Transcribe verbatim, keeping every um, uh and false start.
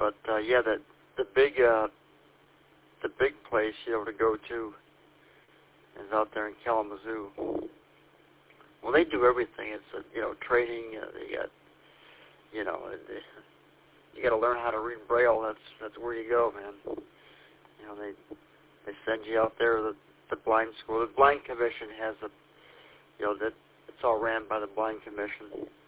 but uh, yeah, the the big uh, the big place you know to go to is out there in Kalamazoo. Well, they do everything. It's uh, you know training. Uh, they got you know they, you got to learn how to read Braille. That's that's where you go, man. You know they they send you out there. The the blind school. The blind commission has a you know that it's all ran by the blind commission.